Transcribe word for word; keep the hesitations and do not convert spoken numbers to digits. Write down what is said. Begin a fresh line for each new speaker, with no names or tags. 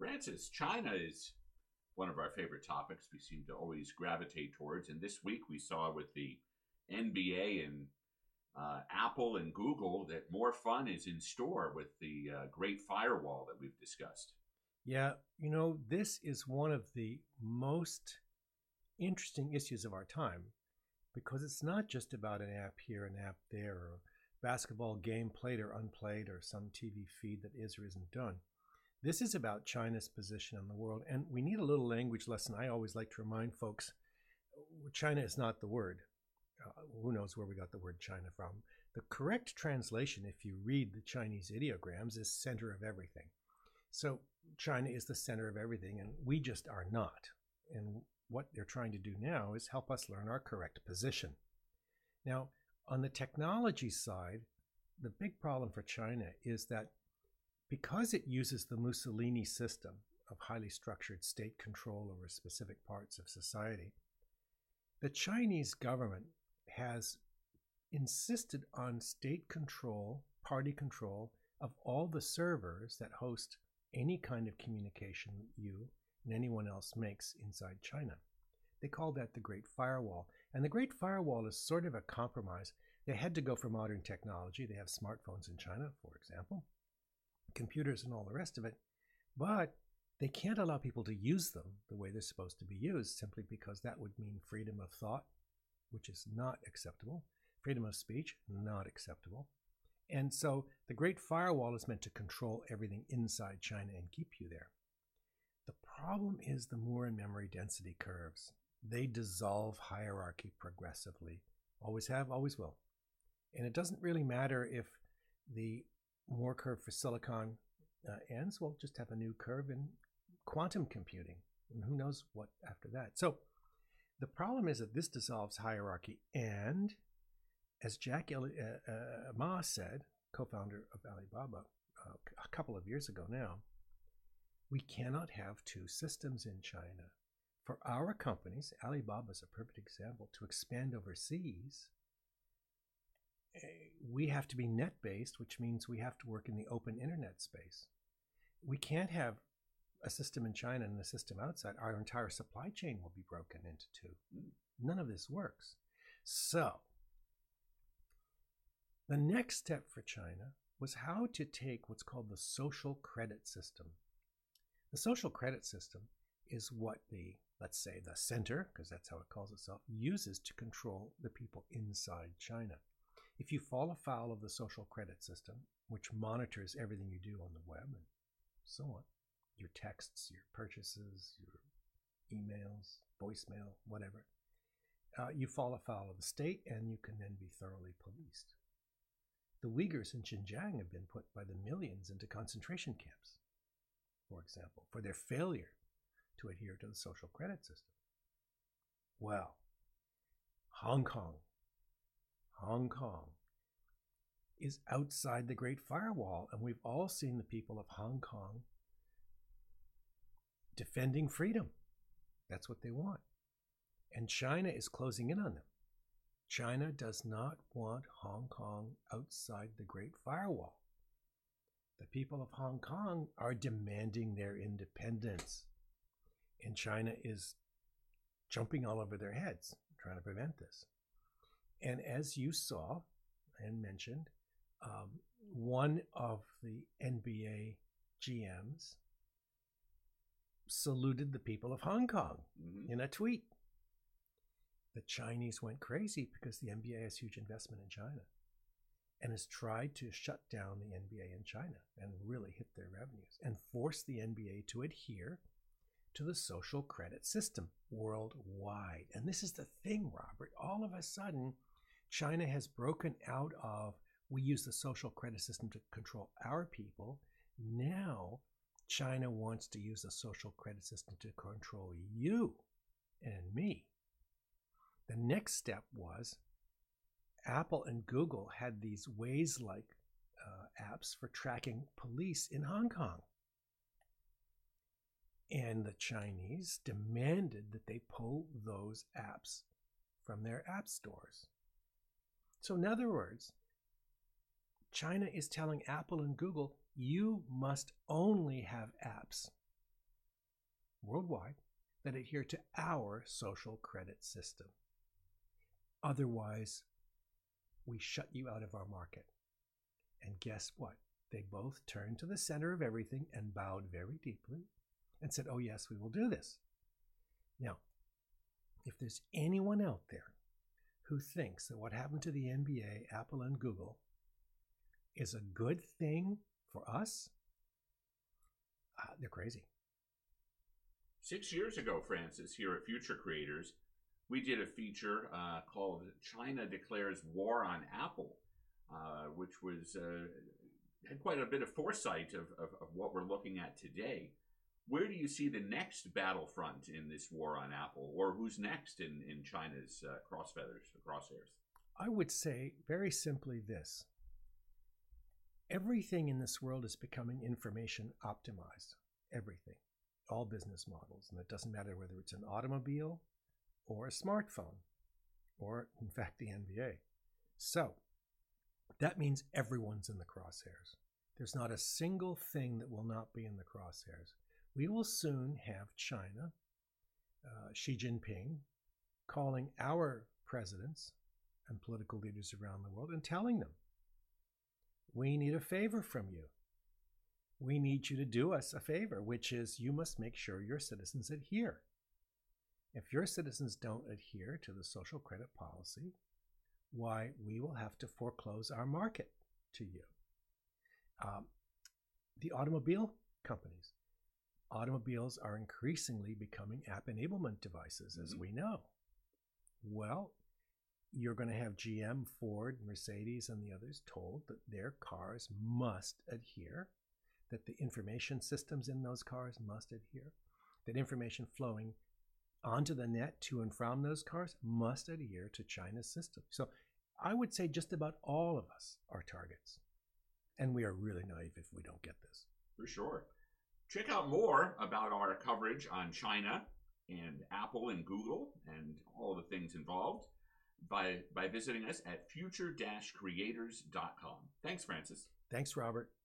Francis, China is one of our favorite topics we seem to always gravitate towards. And this week we saw with the N B A and uh, Apple and Google that more fun is in store with the uh, Great Firewall that we've discussed.
Yeah, you know, this is one of the most interesting issues of our time because it's not just about an app here, an app there, or a basketball game played or unplayed, or some T V feed that is or isn't done. This is about China's position in the world, and we need a little language lesson. I always like to remind folks, China is not the word. Uh, who knows where we got the word China from? The correct translation, if you read the Chinese ideograms, is center of everything. So China is the center of everything, and we just are not. And what they're trying to do now is help us learn our correct position. Now, on the technology side, the big problem for China is that because it uses the Mussolini system of highly structured state control over specific parts of society, the Chinese government has insisted on state control, party control of all the servers that host any kind of communication you and anyone else makes inside China. They call that the Great Firewall. And the Great Firewall is sort of a compromise. They had to go for modern technology. They have smartphones in China, for example, computers and all the rest of it. But they can't allow people to use them the way they're supposed to be used, simply because that would mean freedom of thought, which is not acceptable. Freedom of speech, not acceptable. And so the Great Firewall is meant to control everything inside China and keep you there. The problem is the Moore and memory density curves. They dissolve hierarchy progressively. Always have, always will. And it doesn't really matter if the Moore curve for silicon uh, ends. We'll just have a new curve in quantum computing. And who knows what after that. So the problem is that this dissolves hierarchy. And as Jack uh, uh, Ma said, co-founder of Alibaba, uh, a couple of years ago now, we cannot have two systems in China. For our companies, Alibaba is a perfect example, to expand overseas, we have to be net-based, which means we have to work in the open internet space. We can't have a system in China and a system outside. Our entire supply chain will be broken into two. None of this works. So the next step for China was how to take what's called the social credit system. The social credit system is what the, let's say, the center, because that's how it calls itself, uses to control the people inside China. If you fall afoul of the social credit system, which monitors everything you do on the web and so on, your texts, your purchases, your emails, voicemail, whatever, uh, you fall afoul of the state and you can then be thoroughly policed. The Uyghurs in Xinjiang have been put by the millions into concentration camps, for example, for their failure to adhere to the social credit system. Well, Hong Kong, Hong Kong is outside the Great Firewall, and we've all seen the people of Hong Kong defending freedom. That's what they want. And China is closing in on them. China does not want Hong Kong outside the Great Firewall. The people of Hong Kong are demanding their independence. And China is jumping all over their heads, trying to prevent this. And as you saw and mentioned, um, one of the N B A G Ms saluted the people of Hong Kong mm-hmm. in a tweet. The Chinese went crazy because the N B A has huge investment in China and has tried to shut down the N B A in China and really hit their revenues and force the N B A to adhere to the social credit system worldwide. And this is the thing, Robert. All of a sudden, China has broken out of, we use the social credit system to control our people. Now, China wants to use the social credit system to control you and me. The next step was Apple and Google had these Waze-like uh, apps for tracking police in Hong Kong. And the Chinese demanded that they pull those apps from their app stores. So in other words, China is telling Apple and Google, you must only have apps worldwide that adhere to our social credit system. Otherwise, we shut you out of our market. And guess what? They both turned to the center of everything and bowed very deeply and said, oh, yes, we will do this. Now, if there's anyone out there who thinks that what happened to the N B A, Apple, and Google is a good thing for us, uh, they're crazy.
Six years ago, Francis, here at Future Creators, we did a feature uh, called China Declares War on Apple, uh, which was uh, had quite a bit of foresight of, of, of what we're looking at today. Where do you see the next battlefront in this war on Apple, or who's next in, in China's uh, crossfeathers, crosshairs?
I would say very simply this. Everything in this world is becoming information optimized. Everything. All business models. And it doesn't matter whether it's an automobile or a smartphone, or in fact the N B A. So that means everyone's in the crosshairs. There's not a single thing that will not be in the crosshairs. We will soon have China, uh, Xi Jinping, calling our presidents and political leaders around the world and telling them, we need a favor from you. We need you to do us a favor, which is you must make sure your citizens adhere. If your citizens don't adhere to the social credit policy, why, we will have to foreclose our market to you. Um, the automobile companies. Automobiles are increasingly becoming app enablement devices, as mm-hmm. we know. Well, you're going to have G M, Ford, Mercedes, and the others told that their cars must adhere, that the information systems in those cars must adhere, that information flowing onto the net to and from those cars must adhere to China's system. So I would say just about all of us are targets. And we are really naive if we don't get this.
For sure. Check out more about our coverage on China and Apple and Google and all the things involved by, by visiting us at future creators dot com. Thanks, Francis.
Thanks, Robert.